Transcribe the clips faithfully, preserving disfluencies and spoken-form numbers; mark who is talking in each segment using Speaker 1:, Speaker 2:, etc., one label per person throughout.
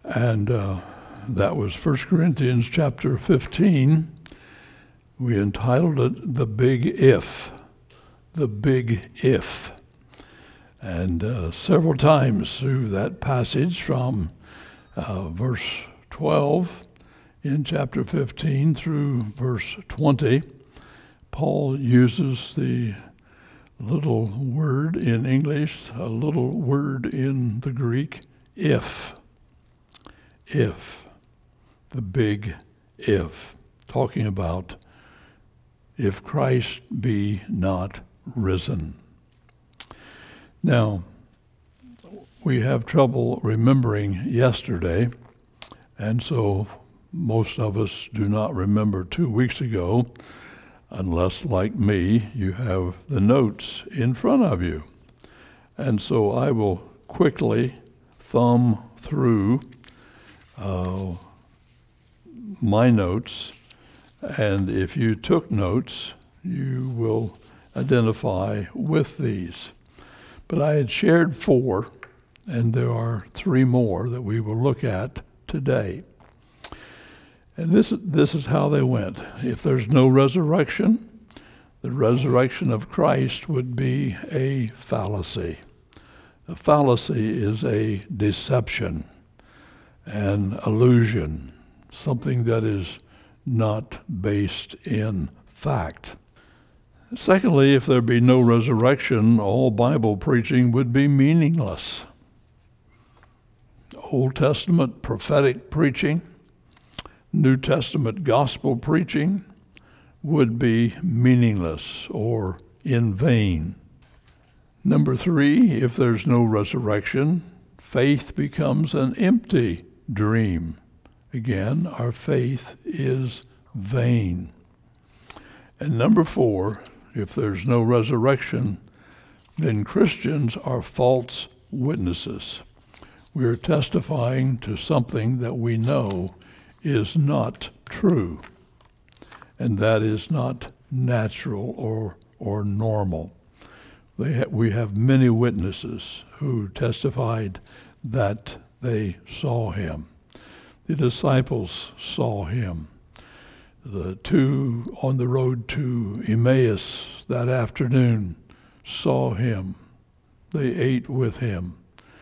Speaker 1: And uh, that was First Corinthians chapter fifteen. We entitled it The Big If. The Big If. And uh, several times through that passage from uh, verse twelve in chapter fifteen through verse twenty, Paul uses the little word in English, a little word in the Greek, if. If. The big if. Talking about if Christ be not risen. Now, we have trouble remembering yesterday, and so most of us do not remember two weeks ago, unless, like me, you have the notes in front of you. And so I will quickly thumb through uh, my notes, and if you took notes, you will identify with these. But I had shared four, and there are three more that we will look at today. And this, this is how they went. If there's no resurrection, the resurrection of Christ would be a fallacy. A fallacy is a deception, an illusion, something that is not based in fact. Secondly, if there be no resurrection, all Bible preaching would be meaningless. Old Testament prophetic preaching, New Testament gospel preaching would be meaningless or in vain. Number three, if there's no resurrection, faith becomes an empty dream. Again, our faith is vain. And number four, if there's no resurrection, then Christians are false witnesses. We are testifying to something that we know is not true, and that is not natural or or normal. They ha- we have many witnesses who testified that they saw him. The disciples saw him. The two on the road to Emmaus that afternoon saw him. They ate with him.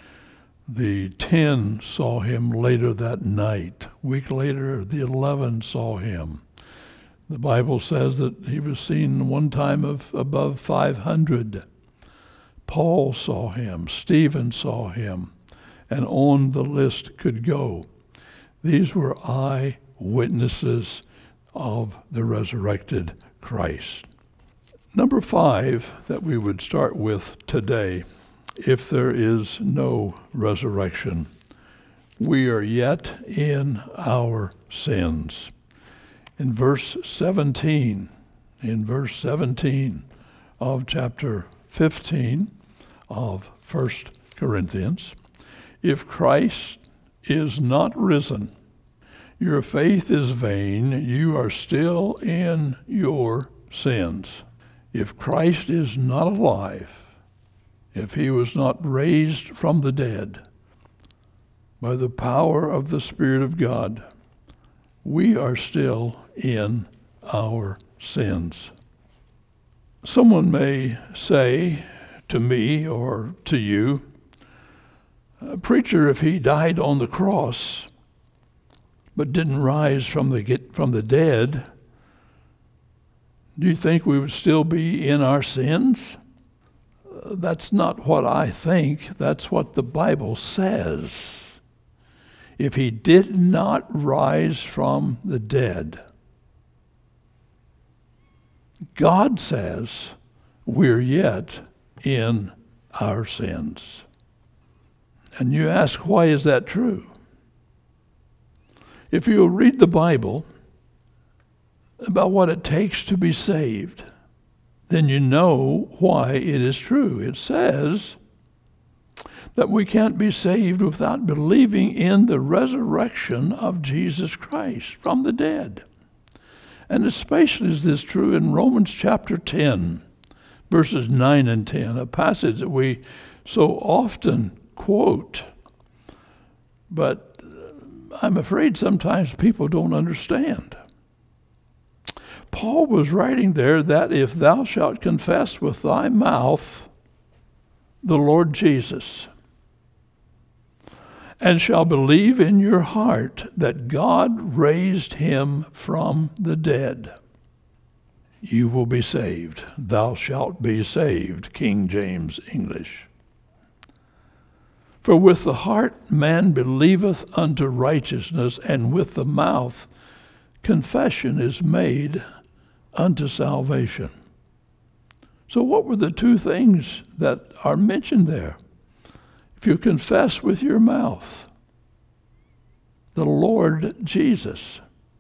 Speaker 1: The ten saw him later that night. A week later, the eleven saw him. The Bible says that he was seen one time of above five hundred. Paul saw him. Stephen saw him. And on the list could go. These were eyewitnesses of the resurrected Christ. Number five that we would start with today, if there is no resurrection, we are yet in our sins. In verse seventeen, in verse seventeen of chapter fifteen of First Corinthians, if Christ is not risen, your faith is vain, you are still in your sins. If Christ is not alive, if he was not raised from the dead by the power of the Spirit of God, we are still in our sins. Someone may say to me or to you, "Preacher, if he died on the cross but didn't rise from the get, from the dead, do you think we would still be in our sins?" Uh, that's not what I think. That's what the Bible says. If he did not rise from the dead, God says we're yet in our sins. And you ask, why is that true? If you'll read the Bible about what it takes to be saved, then you know why it is true. It says that we can't be saved without believing in the resurrection of Jesus Christ from the dead. And especially is this true in Romans chapter ten, verses nine and ten, a passage that we so often quote. But I'm afraid sometimes people don't understand. Paul was writing there that if thou shalt confess with thy mouth the Lord Jesus, and shall believe in your heart that God raised him from the dead, you will be saved. Thou shalt be saved, King James English. For with the heart man believeth unto righteousness, and with the mouth confession is made unto salvation. So what were the two things that are mentioned there? If you confess with your mouth the Lord Jesus,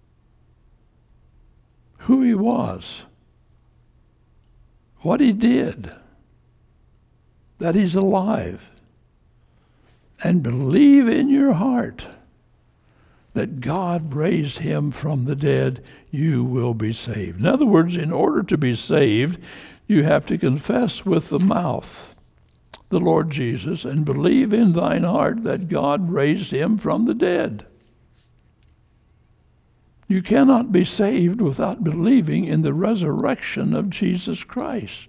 Speaker 1: who he was, what he did, that he's alive, and believe in your heart that God raised him from the dead, you will be saved. In other words, in order to be saved, you have to confess with the mouth the Lord Jesus, and believe in thine heart that God raised him from the dead. You cannot be saved without believing in the resurrection of Jesus Christ.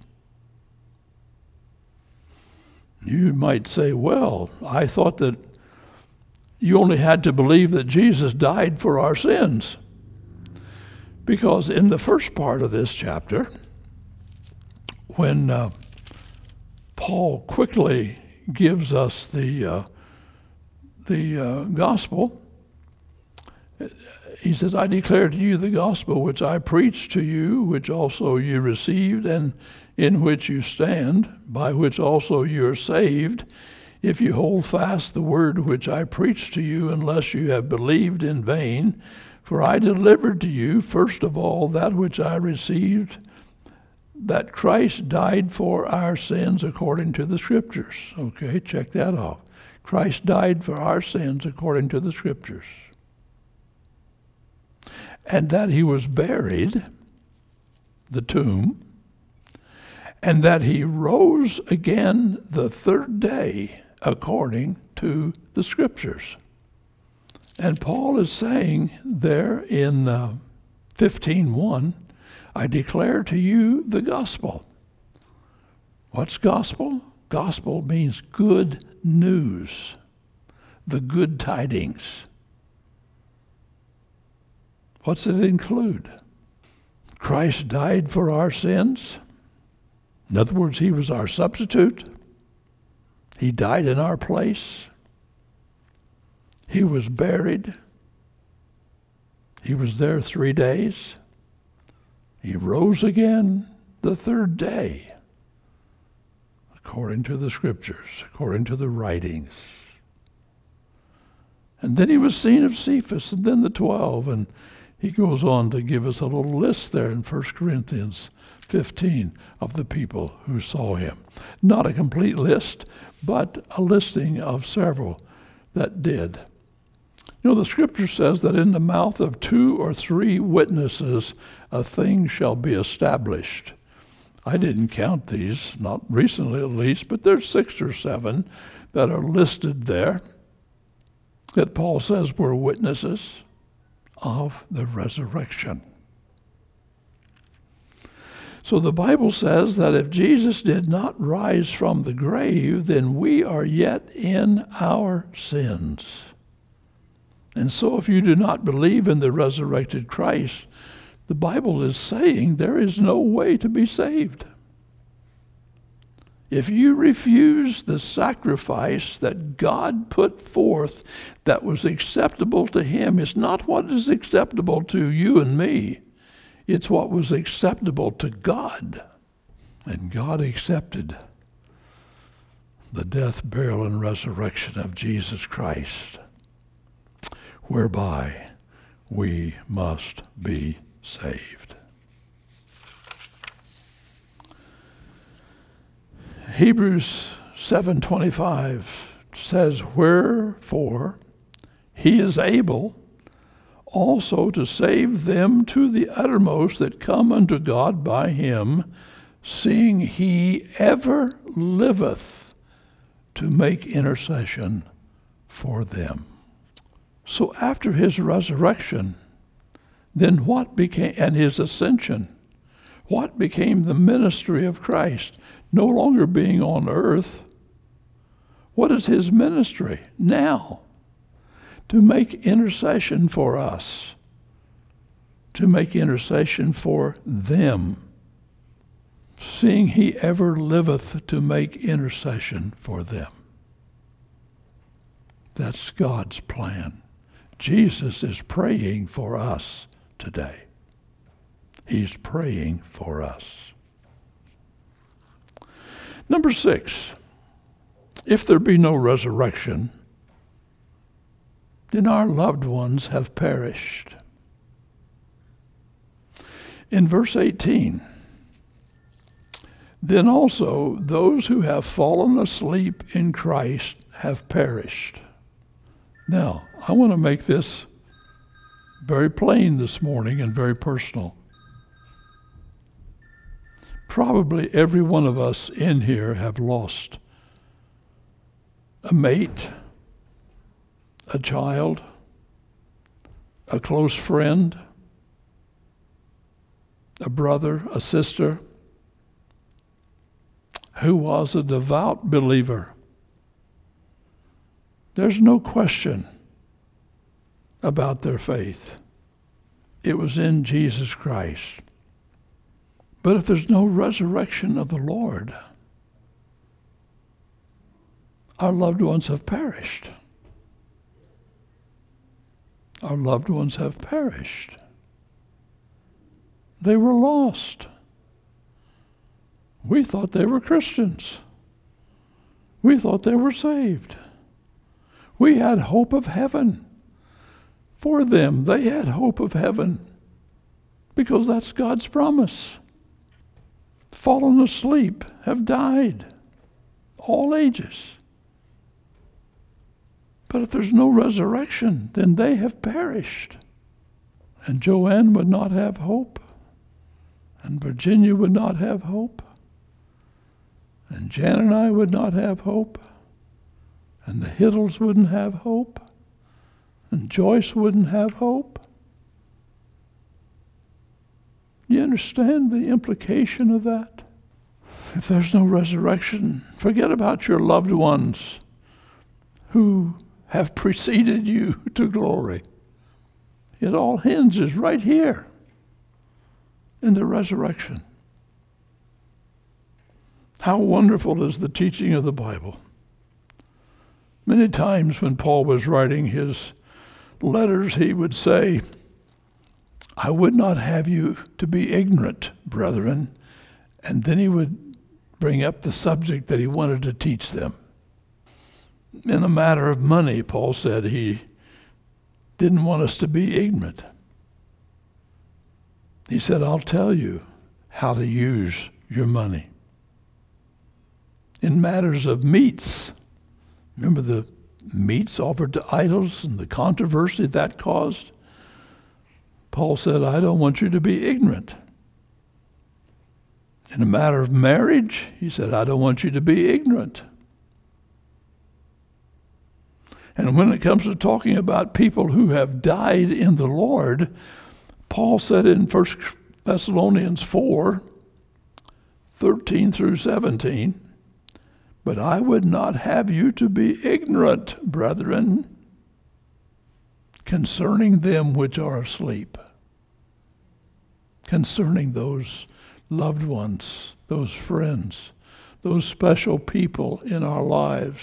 Speaker 1: You might say, well, I thought that you only had to believe that Jesus died for our sins. Because in the first part of this chapter, when uh, Paul quickly gives us the uh, the uh, gospel, he says, I declare to you the gospel which I preached to you, which also you received, and in which you stand, by which also you are saved, if you hold fast the word which I preached to you, unless you have believed in vain. For I delivered to you, first of all, that which I received, that Christ died for our sins according to the Scriptures. Okay, check that off. Christ died for our sins according to the Scriptures. And that he was buried, the tomb, and that he rose again the third day according to the Scriptures. And Paul is saying there in uh, fifteen one, I declare to you the gospel. What's gospel? Gospel means good news, the good tidings. What's it include? Christ died for our sins. In other words, he was our substitute. He died in our place. He was buried. He was there three days. He rose again the third day, according to the Scriptures, according to the writings. And then he was seen of Cephas, and then the twelve, and he goes on to give us a little list there in First Corinthians fifteen of the people who saw him. Not a complete list, but a listing of several that did. You know, the Scripture says that in the mouth of two or three witnesses a thing shall be established. I didn't count these, not recently at least, but there's six or seven that are listed there that Paul says were witnesses of the resurrection. So the Bible says that if Jesus did not rise from the grave, then we are yet in our sins. And so if you do not believe in the resurrected Christ, the Bible is saying there is no way to be saved. If you refuse the sacrifice that God put forth that was acceptable to him, it's not what is acceptable to you and me. It's what was acceptable to God. And God accepted the death, burial, and resurrection of Jesus Christ, whereby we must be saved. Hebrews seven twenty-five says, wherefore he is able also to save them to the uttermost that come unto God by him, seeing he ever liveth to make intercession for them. So after his resurrection, then what became, and his ascension, what became the ministry of Christ? No longer being on earth. What is his ministry now? To make intercession for us. To make intercession for them. Seeing he ever liveth to make intercession for them. That's God's plan. Jesus is praying for us today. He's praying for us. Number six, if there be no resurrection, then our loved ones have perished. In verse eighteen, then also those who have fallen asleep in Christ have perished. Now, I want to make this very plain this morning and very personal. Probably every one of us in here have lost a mate, a child, a close friend, a brother, a sister, who was a devout believer. There's no question about their faith. It was in Jesus Christ. But if there's no resurrection of the Lord, our loved ones have perished. Our loved ones have perished. They were lost. We thought they were Christians. We thought they were saved. We had hope of heaven. For them, they had hope of heaven because that's God's promise. Fallen asleep, have died, all ages. But if there's no resurrection, then they have perished. And Joanne would not have hope, and Virginia would not have hope, and Jan and I would not have hope, and the Hiddles wouldn't have hope, and Joyce wouldn't have hope. You understand the implication of that? If there's no resurrection, forget about your loved ones who have preceded you to glory. It all hinges right here in the resurrection. How wonderful is the teaching of the Bible. Many times when Paul was writing his letters, he would say, I would not have you to be ignorant, brethren. And then he would bring up the subject that he wanted to teach them. In the matter of money, Paul said he didn't want us to be ignorant. He said, I'll tell you how to use your money. In matters of meats, remember the meats offered to idols and the controversy that caused? Paul said, I don't want you to be ignorant. In a matter of marriage, he said, I don't want you to be ignorant. And when it comes to talking about people who have died in the Lord, Paul said in First Thessalonians four, thirteen through seventeen, but I would not have you to be ignorant, brethren, concerning them which are asleep, concerning those loved ones, those friends, those special people in our lives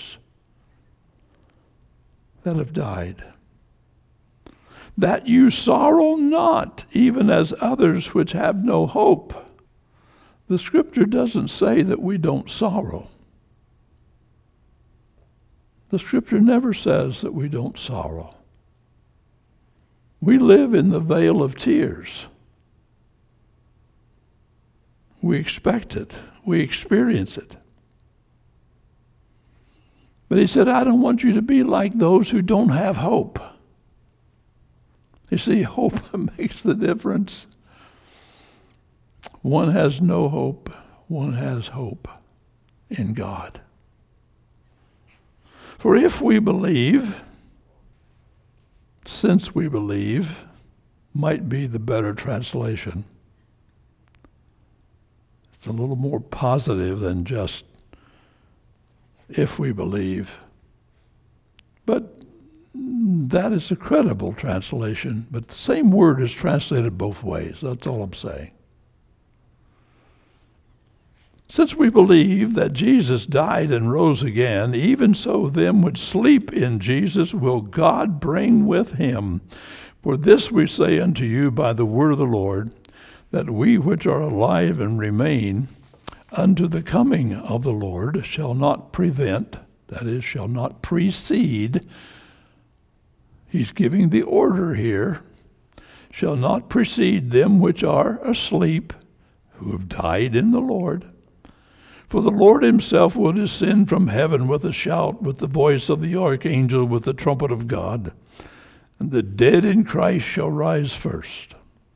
Speaker 1: that have died, that you sorrow not, even as others which have no hope. The Scripture doesn't say that we don't sorrow. The Scripture never says that we don't sorrow. We live in the vale of tears. We expect it. We experience it. But he said, I don't want you to be like those who don't have hope. You see, hope makes the difference. One has no hope. One has hope in God. For if we believe, since we believe might be the better translation. It's a little more positive than just if we believe. But that is a credible translation. But the same word is translated both ways. That's all I'm saying. Since we believe that Jesus died and rose again, even so them which sleep in Jesus will God bring with him. For this we say unto you by the word of the Lord, that we which are alive and remain unto the coming of the Lord shall not prevent, that is, shall not precede. He's giving the order here. Shall not precede them which are asleep, who have died in the Lord. For the Lord himself will descend from heaven with a shout, with the voice of the archangel, with the trumpet of God. And the dead in Christ shall rise first.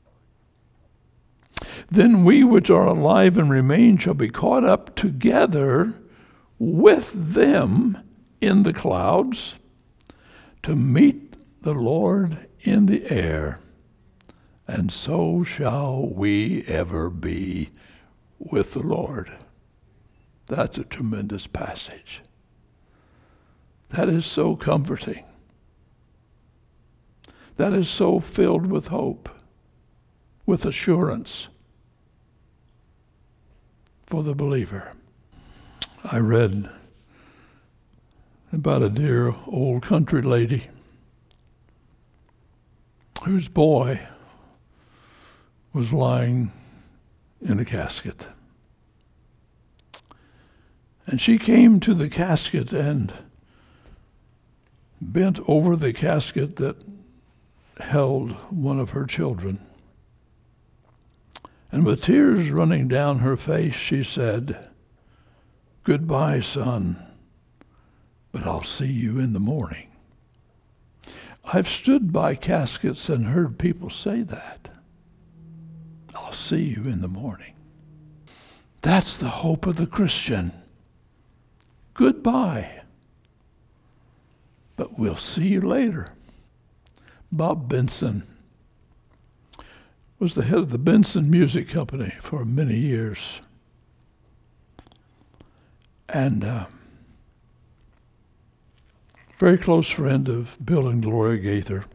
Speaker 1: Then we which are alive and remain shall be caught up together with them in the clouds to meet the Lord in the air. And so shall we ever be with the Lord. That's a tremendous passage. That is so comforting. That is so filled with hope, with assurance for the believer. I read about a dear old country lady whose boy was lying in a casket. And she came to the casket and bent over the casket that held one of her children. And with tears running down her face, she said, "Goodbye, son, but I'll see you in the morning." I've stood by caskets and heard people say that. I'll see you in the morning. That's the hope of the Christian. Goodbye, but we'll see you later. Bob Benson was the head of the Benson Music Company for many years. And uh, very close friend of Bill and Gloria Gaither.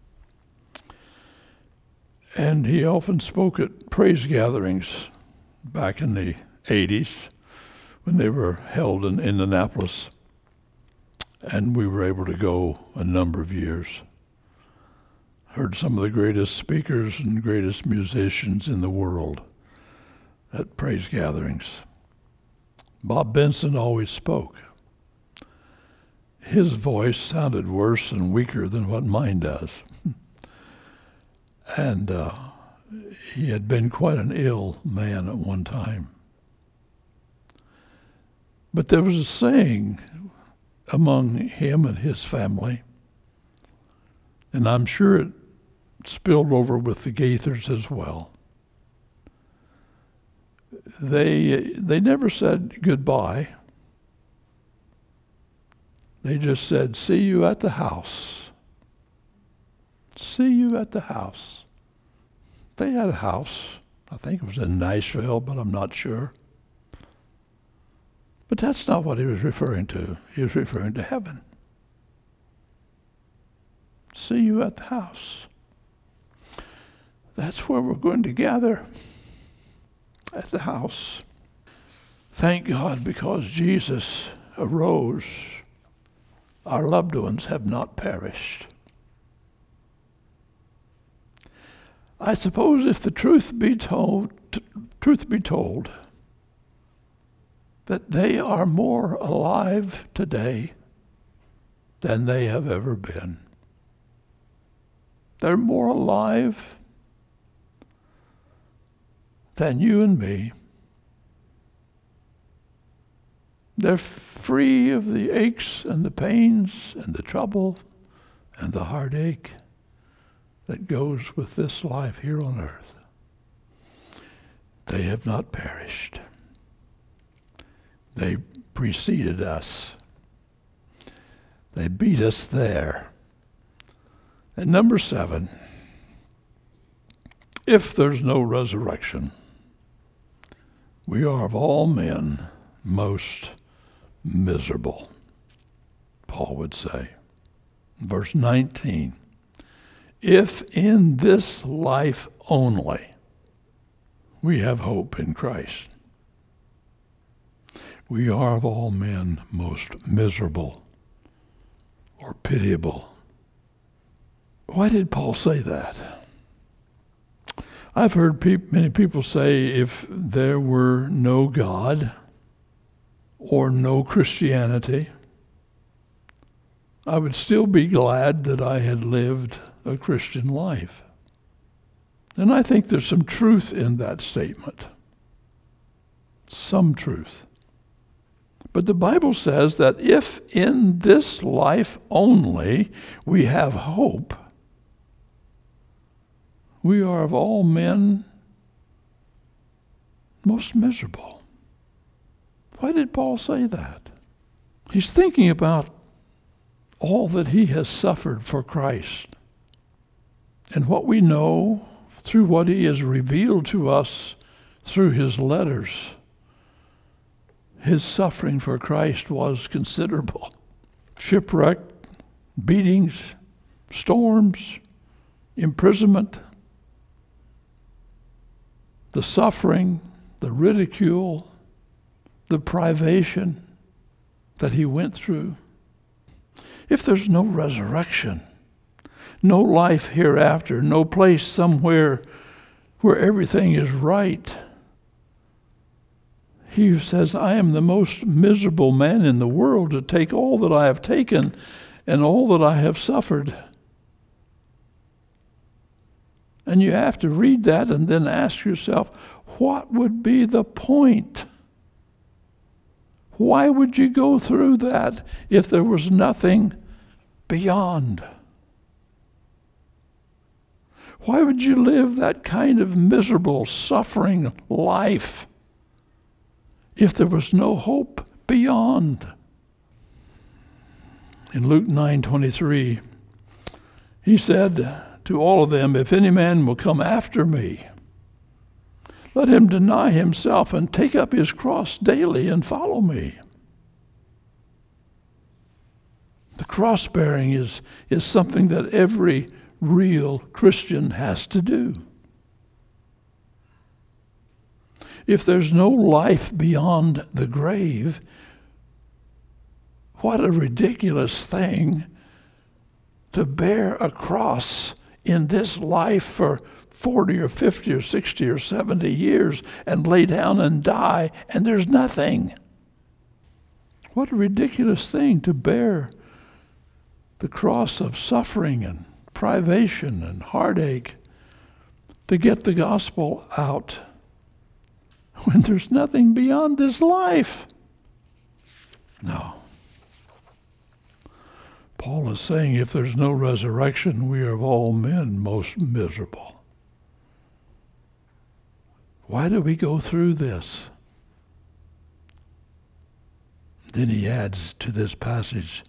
Speaker 1: And he often spoke at praise gatherings back in the eighties when they were held in Indianapolis. And we were able to go a number of years. Heard some of the greatest speakers and greatest musicians in the world at praise gatherings. Bob Benson always spoke. His voice sounded worse and weaker than what mine does. And uh, he had been quite an ill man at one time. But there was a saying among him and his family, and I'm sure it spilled over with the Gaithers as well. They they never said goodbye. They just said, "See you at the house. See you at the house." They had a house. I think it was in Nashville, but I'm not sure. But that's not what he was referring to. He was referring to heaven. See you at the house. That's where we're going to gather, at the house. Thank God, because Jesus arose, our loved ones have not perished. I suppose if the truth be told, t- truth be told, that they are more alive today than they have ever been. They're more alive than you and me. They're free of the aches and the pains and the trouble and the heartache that goes with this life here on earth. They have not perished. They preceded us. They beat us there. And number seven, if there's no resurrection, we are of all men most miserable, Paul would say. Verse nineteen, if in this life only we have hope in Christ, we are of all men most miserable or pitiable. Why did Paul say that? I've heard pe- many people say if there were no God or no Christianity, I would still be glad that I had lived a Christian life. And I think there's some truth in that statement. Some truth. But the Bible says that if in this life only we have hope, we are of all men most miserable. Why did Paul say that? He's thinking about all that he has suffered for Christ and what we know through what he has revealed to us through his letters. His suffering for Christ was considerable. Shipwreck, beatings, storms, imprisonment, the suffering, the ridicule, the privation that he went through. If there's no resurrection, no life hereafter, no place somewhere where everything is right, he says, I am the most miserable man in the world to take all that I have taken and all that I have suffered. And you have to read that and then ask yourself, what would be the point? Why would you go through that if there was nothing beyond? Why would you live that kind of miserable, suffering life if there was no hope beyond? In Luke nine twenty-three, he said to all of them, if any man will come after me, let him deny himself and take up his cross daily and follow me. The cross-bearing is, is something that every real Christian has to do. If there's no life beyond the grave, what a ridiculous thing to bear a cross in this life for forty or fifty or sixty or seventy years and lay down and die and there's nothing. What a ridiculous thing to bear the cross of suffering and privation and heartache to get the gospel out when there's nothing beyond this life. No. Paul is saying if there's no resurrection, we are of all men most miserable. Why do we go through this? Then he adds to this passage,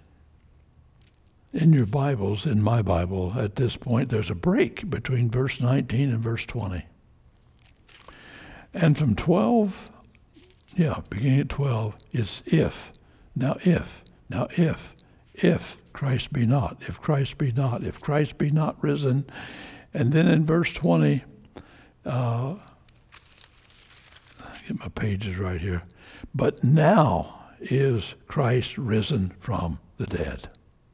Speaker 1: in your Bibles, in my Bible, at this point, there's a break between verse nineteen and verse twenty. And from twelve, yeah, beginning at twelve, is if. Now if, now if, if Christ be not, if Christ be not, if Christ be not risen. And then in verse twenty, uh, get my pages right here. But now is Christ risen from the dead.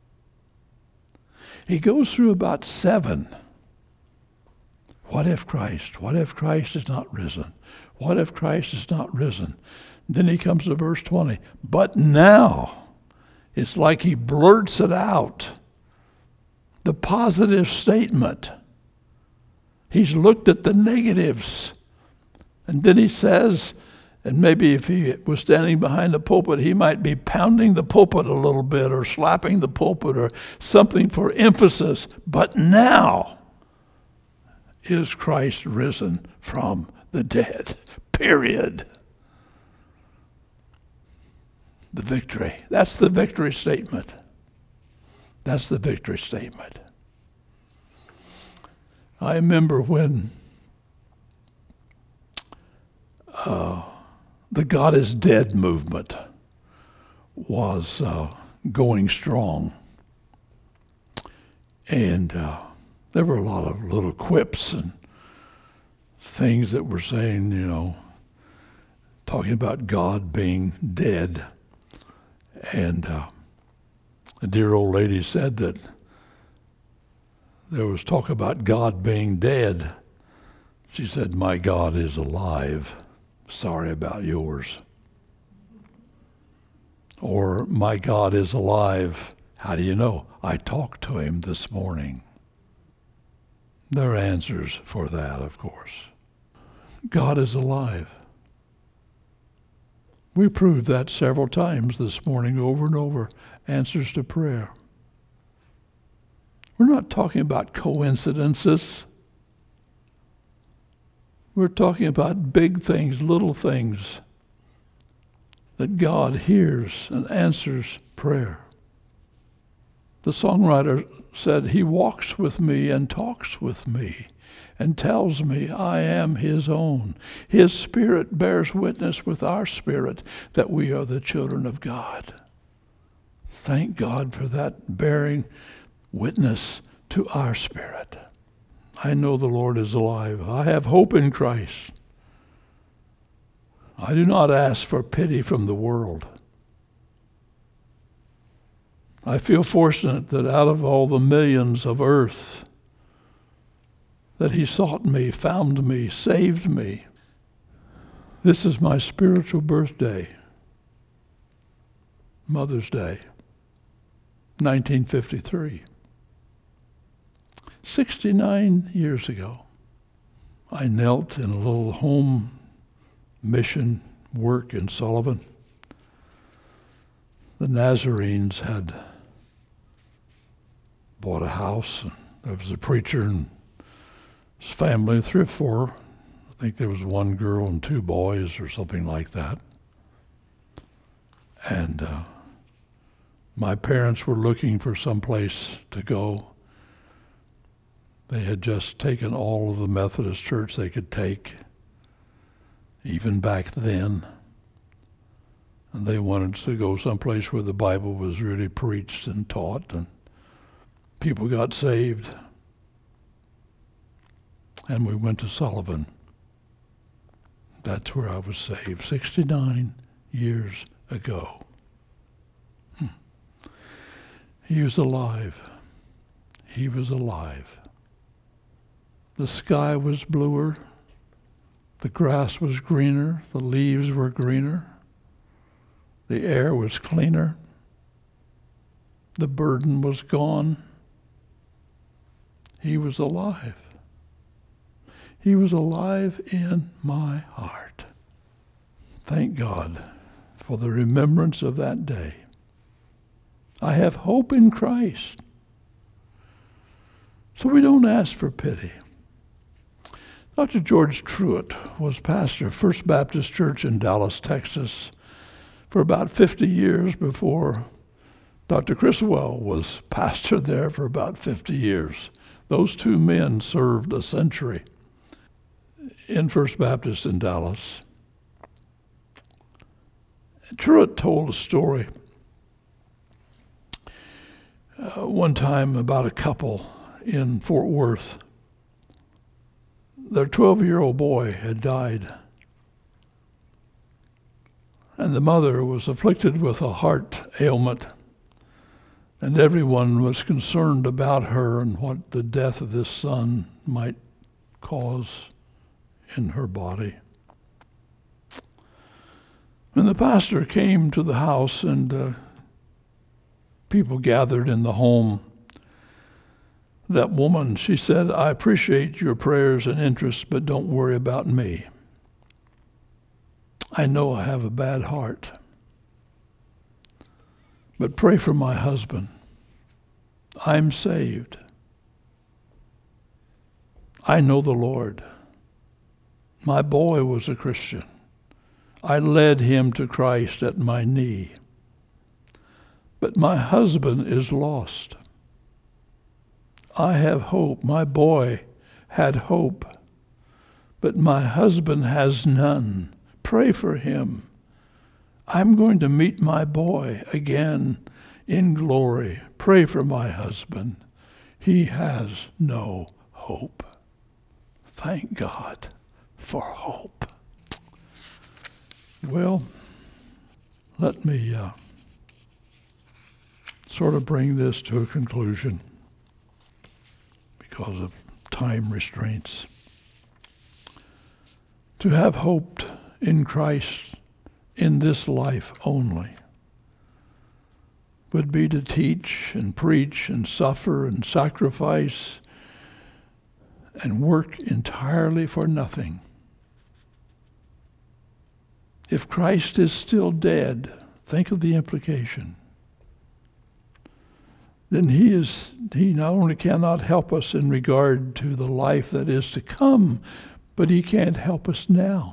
Speaker 1: He goes through about seven. What if Christ? What if Christ is not risen? What if Christ is not risen? Then he comes to verse twenty. But now, it's like he blurts it out. The positive statement. He's looked at the negatives. And then he says, and maybe if he was standing behind the pulpit, he might be pounding the pulpit a little bit or slapping the pulpit or something for emphasis. But now is Christ risen from the dead. Period. The victory. That's the victory statement. That's the victory statement. I remember when uh, the God is Dead movement was uh, going strong. And uh, there were a lot of little quips and things that were saying, you know, talking about God being dead. And uh, a dear old lady said that there was talk about God being dead. She said, "My God is alive. Sorry about yours." Or, "My God is alive. How do you know? I talked to him this morning." There are answers for that, of course. God is alive. We proved that several times this morning, over and over. Answers to prayer. We're not talking about coincidences. We're talking about big things, little things, that God hears and answers prayer. The songwriter said, "He walks with me and talks with me and tells me I am his own. His spirit bears witness with our spirit that we are the children of God." Thank God for that bearing witness to our spirit. I know the Lord is alive. I have hope in Christ. I do not ask for pity from the world. I feel fortunate that out of all the millions of earth, that he sought me, found me, saved me. This is my spiritual birthday, Mother's Day, nineteen fifty-three. sixty-nine years ago, I knelt in a little home mission work in Sullivan. The Nazarenes had bought a house, and there was a preacher and his family, three or four. I think there was one girl and two boys or something like that. And uh, my parents were looking for some place to go. They had just taken all of the Methodist church they could take, even back then. And they wanted to go someplace where the Bible was really preached and taught and people got saved. And we went to Sullivan. That's where I was saved, sixty-nine years ago. Hmm. He was alive. He was alive. The sky was bluer. The grass was greener. The leaves were greener. The air was cleaner. The burden was gone. He was alive. He was alive in my heart. Thank God for the remembrance of that day. I have hope in Christ. So we don't ask for pity. Doctor George Truett was pastor of First Baptist Church in Dallas, Texas, for about fifty years before Doctor Criswell was pastor there for about fifty years. Those two men served a century in First Baptist in Dallas. Truett told a story uh, one time about a couple in Fort Worth. Their twelve-year-old boy had died, and the mother was afflicted with a heart ailment, and everyone was concerned about her and what the death of this son might cause in her body. And the pastor came to the house, and uh, people gathered in the home. That woman, she said, "I appreciate your prayers and interest, but don't worry about me. I know I have a bad heart. But pray for my husband. I'm saved. I know the Lord. My boy was a Christian. I led him to Christ at my knee. But my husband is lost. I have hope. My boy had hope, but my husband has none. Pray for him. I'm going to meet my boy again in glory. Pray for my husband. He has no hope. Thank God for hope. Well, let me uh, sort of bring this to a conclusion because of time restraints. To have hoped in Christ in this life only would be to teach and preach and suffer and sacrifice and work entirely for nothing. If Christ is still dead, think of the implication. Then he is he not only cannot help us in regard to the life that is to come, but he can't help us now.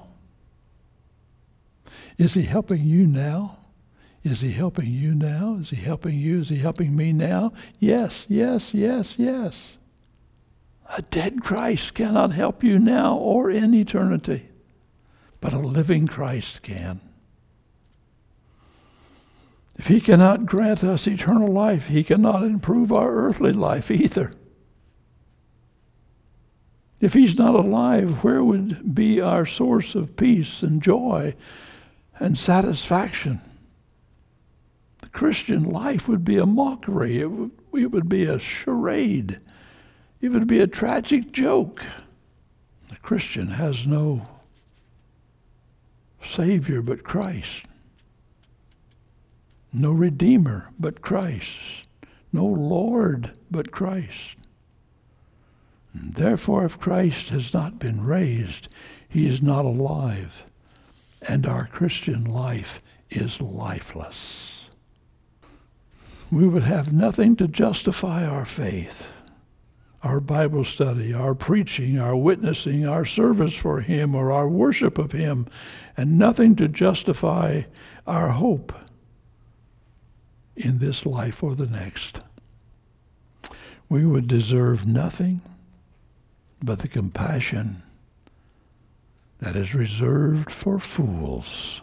Speaker 1: Is he helping you now? Is he helping you now? Is he helping you? Is he helping me now? Yes, yes, yes, yes. A dead Christ cannot help you now or in eternity, but a living Christ can. If he cannot grant us eternal life, he cannot improve our earthly life either. If he's not alive, where would be our source of peace and joy and satisfaction? The Christian life would be a mockery. It would, it would be a charade. It would be a tragic joke. The Christian has no Savior but Christ. No Redeemer but Christ. No Lord but Christ. And therefore, if Christ has not been raised, he is not alive, and our Christian life is lifeless. We would have nothing to justify our faith, our Bible study, our preaching, our witnessing, our service for him, or our worship of him, and nothing to justify our hope in this life or the next. We would deserve nothing but the compassion that is reserved for fools.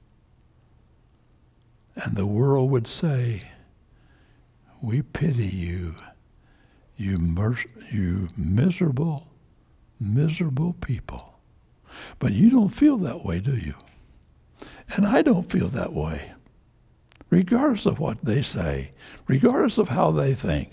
Speaker 1: And the world would say, we pity you, you, mer- you miserable, miserable people. But you don't feel that way, do you? And I don't feel that way. Regardless of what they say, regardless of how they think.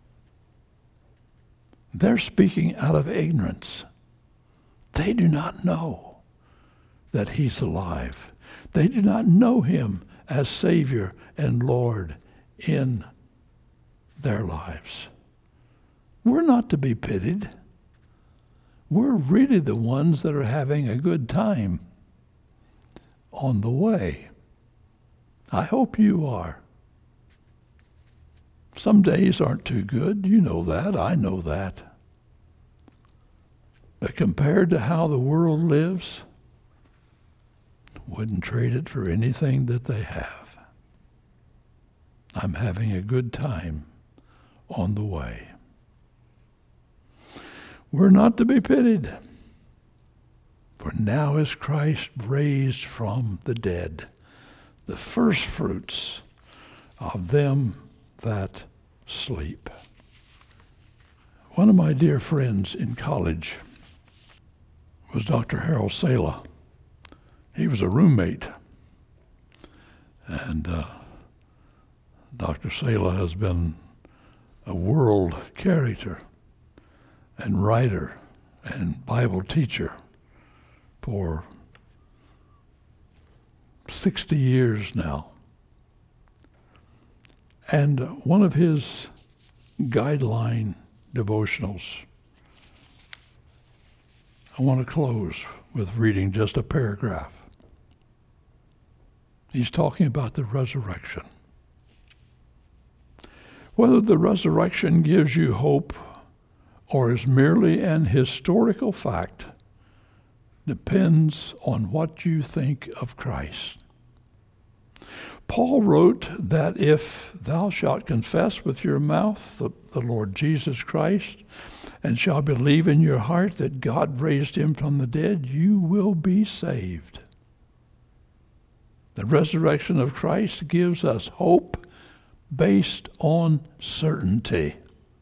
Speaker 1: They're speaking out of ignorance. They do not know that he's alive. They do not know him as Savior and Lord in their lives. We're not to be pitied. We're really the ones that are having a good time on the way. I hope you are. Some days aren't too good. You know that. I know that. But compared to how the world lives, wouldn't trade it for anything that they have. I'm having a good time on the way. We're not to be pitied, for now is Christ raised from the dead, the first fruits of them that sleep. One of my dear friends in college was Doctor Harold Sala. He was a roommate. And uh, Doctor Sala has been a world character and writer and Bible teacher for sixty years now. And one of his guideline devotionals, I want to close with reading just a paragraph. He's talking about the resurrection. Whether the resurrection gives you hope or is merely an historical fact depends on what you think of Christ. Paul wrote that if thou shalt confess with your mouth the, the Lord Jesus Christ, and shalt believe in your heart that God raised him from the dead, you will be saved. The resurrection of Christ gives us hope based on certainty.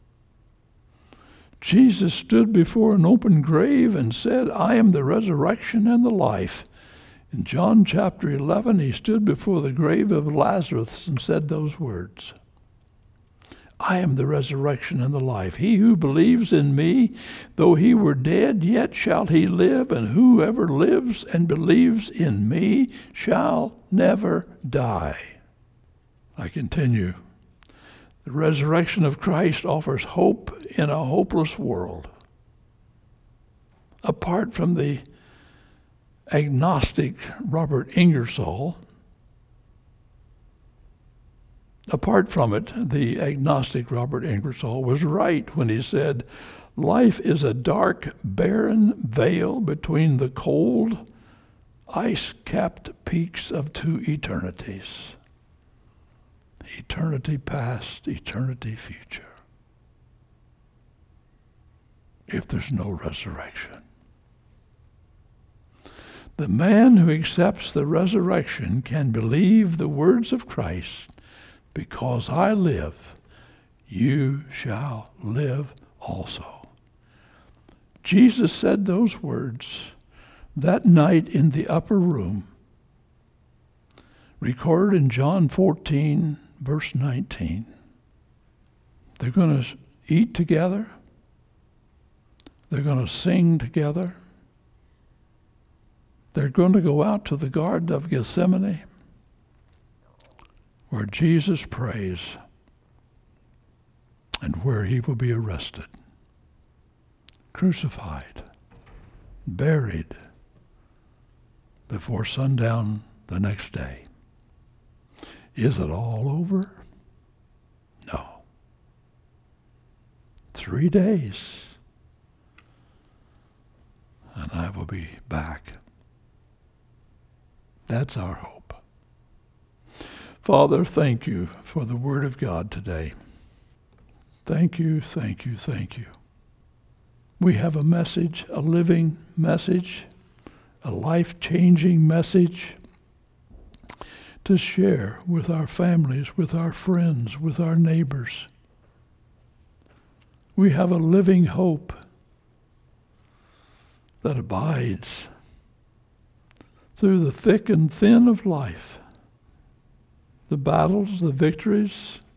Speaker 1: Jesus stood before an open grave and said, I am the resurrection and the life. In John chapter eleven, he stood before the grave of Lazarus and said those words. I am the resurrection and the life. He who believes in me, though he were dead, yet shall he live, and whoever lives and believes in me shall never die. I continue. The resurrection of Christ offers hope in a hopeless world. Apart from the agnostic Robert Ingersoll, apart from it, the agnostic Robert Ingersoll was right when he said, life is a dark, barren veil between the cold, ice-capped peaks of two eternities. Eternity past, eternity future. If there's no resurrection. The man who accepts the resurrection can believe the words of Christ, because I live, you shall live also. Jesus said those words that night in the upper room, recorded in John fourteen, verse nineteen. They're going to eat together. They're going to sing together. They're going to go out to the Garden of Gethsemane, where Jesus prays and where he will be arrested, crucified, buried before sundown the next day. Is it all over? No. Three days, and I will be back. That's our hope. Father, thank you for the Word of God today. Thank you, thank you, thank you. We have a message, a living message, a life-changing message to share with our families, with our friends, with our neighbors. We have a living hope that abides through the thick and thin of life, the battles, the victories,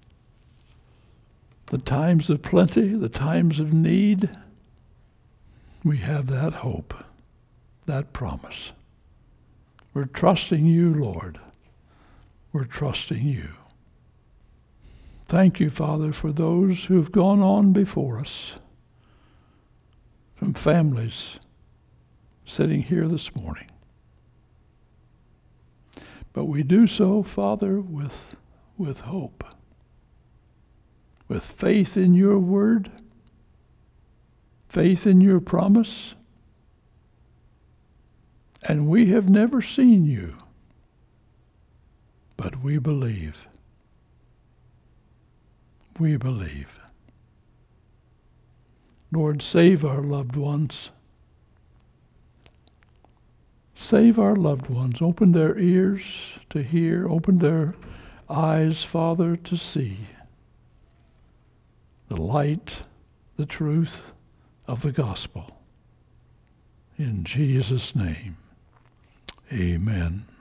Speaker 1: the times of plenty, the times of need. We have that hope, that promise. We're trusting you, Lord. We're trusting you. Thank you, Father, for those who have gone on before us, from families sitting here this morning. But we do so, Father, with, with hope, with faith in your word, faith in your promise. And we have never seen you, but we believe. We believe. Lord, save our loved ones. Save our loved ones. Open their ears to hear. Open their eyes, Father, to see the light, the truth of the gospel. In Jesus' name, amen.